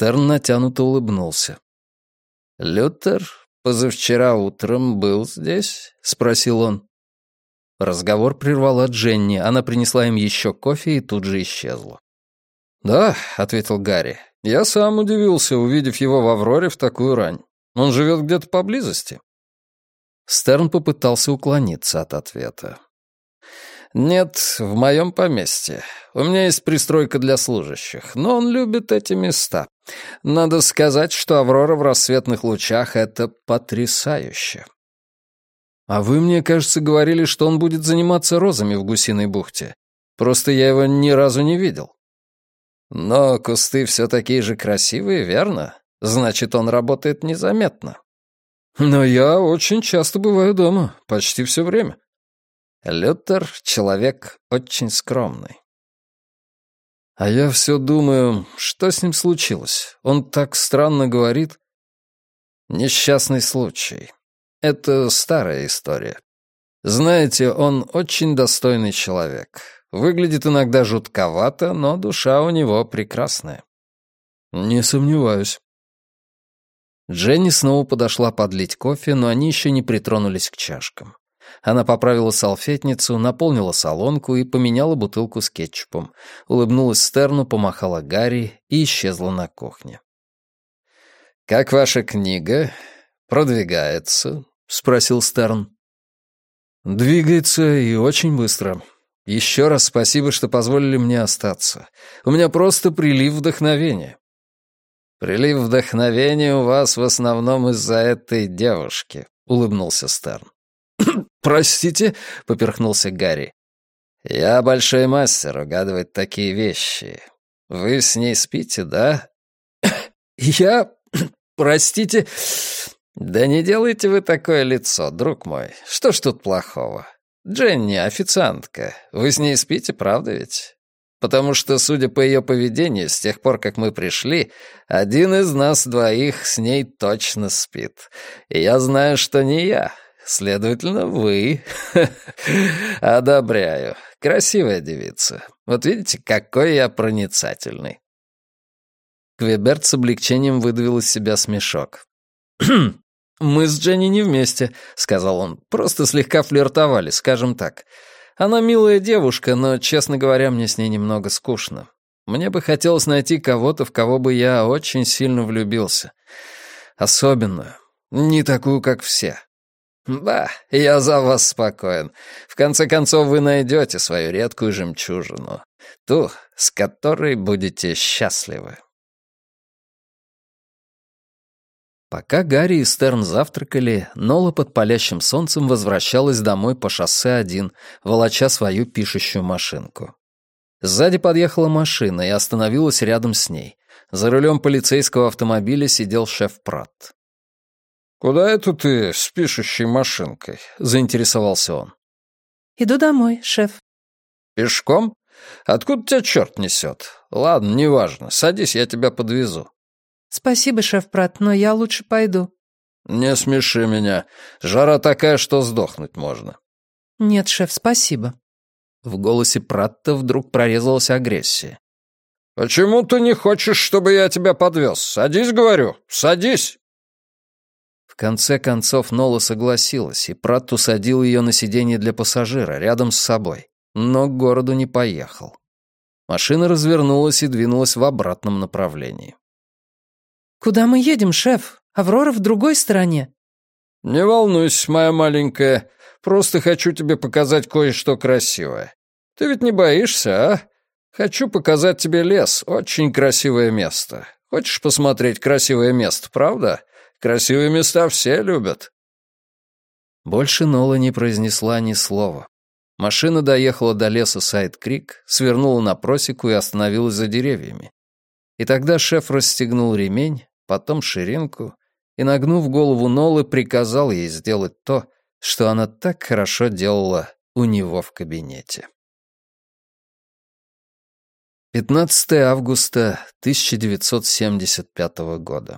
Стерн натянуто улыбнулся. «Лютер позавчера утром был здесь?» — спросил он. Разговор прервала Дженни. Она принесла им еще кофе и тут же исчезла. «Да», — ответил Гарри, — «я сам удивился, увидев его в «Авроре» в такую рань. Он живет где-то поблизости?» Стерн попытался уклониться от ответа. «Нет, в моем поместье. У меня есть пристройка для служащих, но он любит эти места. Надо сказать, что «Аврора» в рассветных лучах — это потрясающе». «А вы, мне кажется, говорили, что он будет заниматься розами в Гусиной бухте. Просто я его ни разу не видел». «Но кусты все такие же красивые, верно? Значит, он работает незаметно». «Но я очень часто бываю дома, почти все время». Лютер — человек очень скромный. А я все думаю, что с ним случилось? Он так странно говорит. Несчастный случай. Это старая история. Знаете, он очень достойный человек. Выглядит иногда жутковато, но душа у него прекрасная. Не сомневаюсь. Дженни снова подошла подлить кофе, но они еще не притронулись к чашкам. Она поправила салфетницу, наполнила солонку и поменяла бутылку с кетчупом. Улыбнулась Стерну, помахала Гарри и исчезла на кухне. «Как ваша книга? Продвигается?» — спросил Стерн. «Двигается и очень быстро. Еще раз спасибо, что позволили мне остаться. У меня просто прилив вдохновения». «Прилив вдохновения у вас в основном из-за этой девушки», — улыбнулся Стерн. «Простите?» — поперхнулся Гарри. «Я большой мастер угадывать такие вещи. Вы с ней спите, да?» «Я... простите...» «Да не делайте вы такое лицо, друг мой. Что ж тут плохого? Дженни, официантка. Вы с ней спите, правда ведь? Потому что, судя по ее поведению, с тех пор, как мы пришли, один из нас двоих с ней точно спит. И я знаю, что не я. Следовательно, вы. Одобряю. Красивая девица. Вот видите, какой я проницательный». Квеберт с облегчением выдавил из себя смешок. «Мы с Дженни не вместе», — сказал он. «Просто слегка флиртовали, скажем так. Она милая девушка, но, честно говоря, мне с ней немного скучно. Мне бы хотелось найти кого-то, в кого бы я очень сильно влюбился. Особенную. Не такую, как все». «Да, я за вас спокоен. В конце концов, вы найдете свою редкую жемчужину. Ту, с которой будете счастливы». Пока Гарри и Стерн завтракали, Нола под палящим солнцем возвращалась домой по шоссе 1, волоча свою пишущую машинку. Сзади подъехала машина и остановилась рядом с ней. За рулем полицейского автомобиля сидел шеф Пратт. «Куда это ты с пишущей машинкой?» — заинтересовался он. «Иду домой, шеф». «Пешком? Откуда тебя черт несет? Ладно, неважно, садись, я тебя подвезу». «Спасибо, шеф Пратт, но я лучше пойду». «Не смеши меня. Жара такая, что сдохнуть можно». «Нет, шеф, спасибо». В голосе Пратта вдруг прорезалась агрессия. «Почему ты не хочешь, чтобы я тебя подвез? Садись, говорю, садись!» В конце концов Нола согласилась, и Пратт усадил ее на сиденье для пассажира рядом с собой, но к городу не поехал. Машина развернулась и двинулась в обратном направлении. «Куда мы едем, шеф? Аврора в другой стороне». «Не волнуйся, моя маленькая. Просто хочу тебе показать кое-что красивое. Ты ведь не боишься, а? Хочу показать тебе лес. Очень красивое место. Хочешь посмотреть красивое место, правда? Красивые места все любят». Больше Нола не произнесла ни слова. Машина доехала до леса Сайд-Крик, свернула на просеку и остановилась за деревьями. И тогда шеф расстегнул ремень, потом ширинку, и, нагнув голову Нолы, приказал ей сделать то, что она так хорошо делала у него в кабинете. 15 августа 1975 года.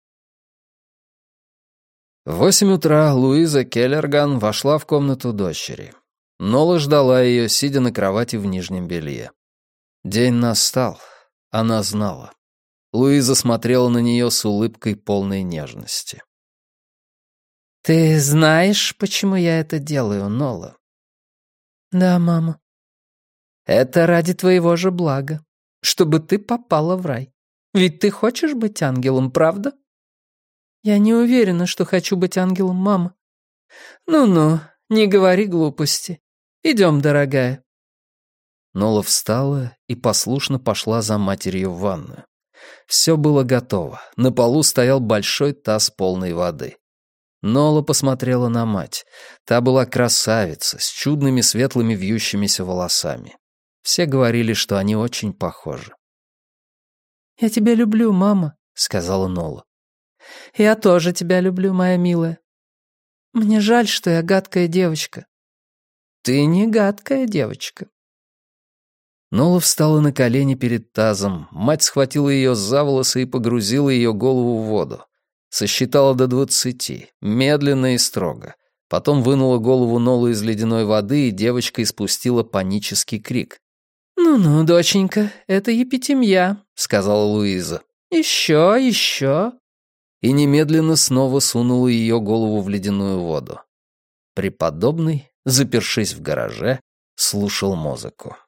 В 8 утра Луиза Келлерган вошла в комнату дочери. Нола ждала ее, сидя на кровати в нижнем белье. День настал, она знала. Луиза смотрела на нее с улыбкой полной нежности. «Ты знаешь, почему я это делаю, Нола?» «Да, мама». «Это ради твоего же блага, чтобы ты попала в рай. Ведь ты хочешь быть ангелом, правда?» «Я не уверена, что хочу быть ангелом, мама». «Ну-ну, не говори глупости. Идем, дорогая». Нола встала и послушно пошла за матерью в ванную. Все было готово. На полу стоял большой таз полной воды. Нола посмотрела на мать. Та была красавица, с чудными светлыми вьющимися волосами. Все говорили, что они очень похожи. «Я тебя люблю, мама», — сказала Нола. «Я тоже тебя люблю, моя милая. Мне жаль, что я гадкая девочка». «Ты не гадкая девочка». Нола встала на колени перед тазом. Мать схватила ее за волосы и погрузила ее голову в воду. Сосчитала до 20, медленно и строго. Потом вынула голову Нолы из ледяной воды, и девочка испустила панический крик. «Ну-ну, доченька, это епитемья», — сказала Луиза. «Еще, еще». И немедленно снова сунула ее голову в ледяную воду. Преподобный, запершись в гараже, слушал музыку.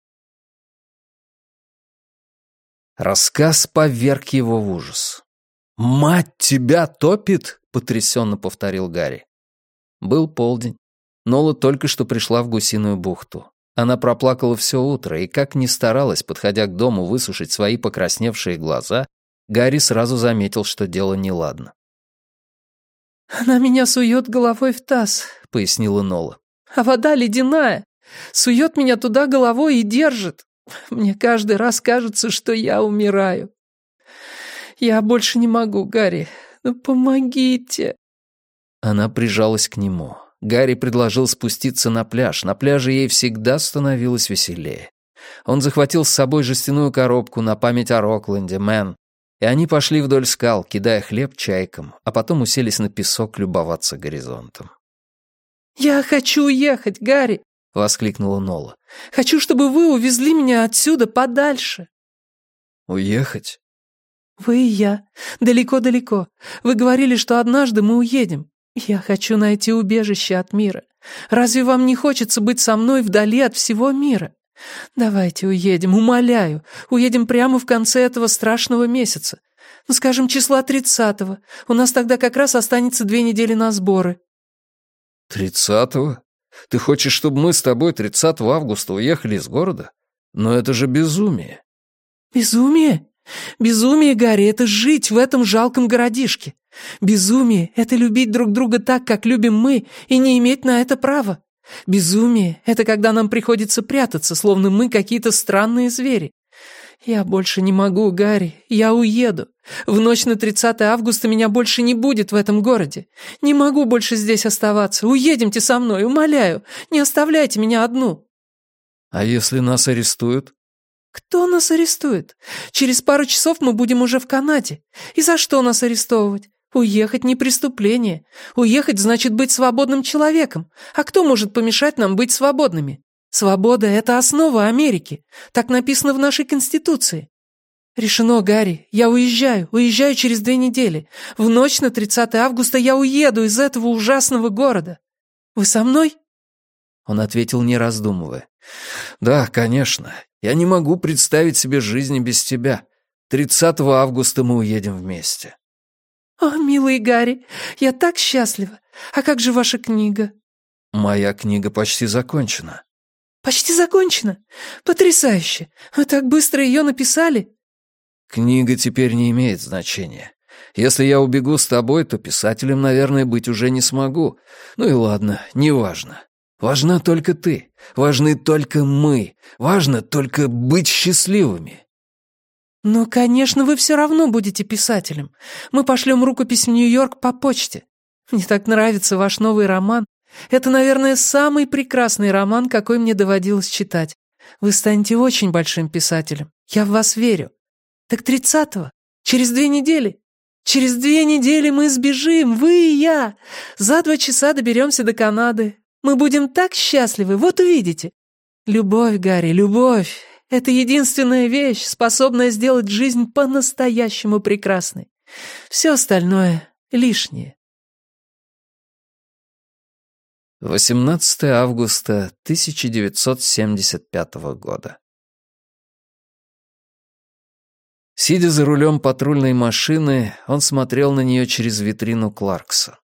Рассказ поверг его в ужас. «Мать тебя топит!» — потрясенно повторил Гарри. Был полдень. Нола только что пришла в Гусиную бухту. Она проплакала все утро, и как ни старалась, подходя к дому, высушить свои покрасневшие глаза, Гарри сразу заметил, что дело неладно. «Она меня сует головой в таз», — пояснила Нола. «А вода ледяная. Сует меня туда головой и держит. Мне каждый раз кажется, что я умираю. Я больше не могу, Гарри. Ну, помогите». Она прижалась к нему. Гарри предложил спуститься на пляж. На пляже ей всегда становилось веселее. Он захватил с собой жестяную коробку на память о Рокленде, Мэн, и они пошли вдоль скал, кидая хлеб чайкам, а потом уселись на песок любоваться горизонтом. «Я хочу уехать, Гарри!» — воскликнула Нола. «Хочу, чтобы вы увезли меня отсюда подальше». «Уехать?» «Вы и я. Далеко-далеко. Вы говорили, что однажды мы уедем. Я хочу найти убежище от мира. Разве вам не хочется быть со мной вдали от всего мира? Давайте уедем, умоляю. Уедем прямо в конце этого страшного месяца. Ну, скажем, числа 30-го. У нас тогда как раз останется 2 недели на сборы». 30-го? Ты хочешь, чтобы мы с тобой 30 августа уехали из города? Но это же безумие. Безумие? Безумие, Гарри, это жить в этом жалком городишке. Безумие — это любить друг друга так, как любим мы, и не иметь на это права. Безумие — это когда нам приходится прятаться, словно мы какие-то странные звери. Я больше не могу, Гарри, я уеду. В ночь на 30 августа меня больше не будет в этом городе. Не могу больше здесь оставаться. Уедемте со мной, умоляю. Не оставляйте меня одну». «А если нас арестуют?» «Кто нас арестует? Через пару часов мы будем уже в Канаде. И за что нас арестовывать? Уехать не преступление. Уехать значит быть свободным человеком. А кто может помешать нам быть свободными? Свобода — это основа Америки. Так написано в нашей Конституции. Решено, Гарри. Я уезжаю. Уезжаю через 2 недели. В ночь на 30 августа я уеду из этого ужасного города. Вы со мной?» Он ответил, не раздумывая. «Да, конечно. Я не могу представить себе жизни без тебя. 30 августа мы уедем вместе». «О, милый Гарри, я так счастлива. А как же ваша книга?» «Моя книга почти закончена». «Почти закончена? Потрясающе! Вы так быстро ее написали?» «Книга теперь не имеет значения. Если я убегу с тобой, то писателем, наверное, быть уже не смогу. Ну и ладно, неважно. Важна только ты, важны только мы, важно только быть счастливыми». «Ну, конечно, вы все равно будете писателем. Мы пошлем рукопись в Нью-Йорк по почте. Мне так нравится ваш новый роман. Это, наверное, самый прекрасный роман, какой мне доводилось читать. Вы станете очень большим писателем. Я в вас верю. Так 30-го? Через 2 недели? Через 2 недели мы сбежим, вы и я. За 2 часа доберемся до Канады. Мы будем так счастливы, вот увидите. Любовь, Гарри, любовь. Это единственная вещь, способная сделать жизнь по-настоящему прекрасной. Все остальное лишнее. 18 августа 1975 года. Сидя за рулем патрульной машины, он смотрел на нее через витрину Кларкса.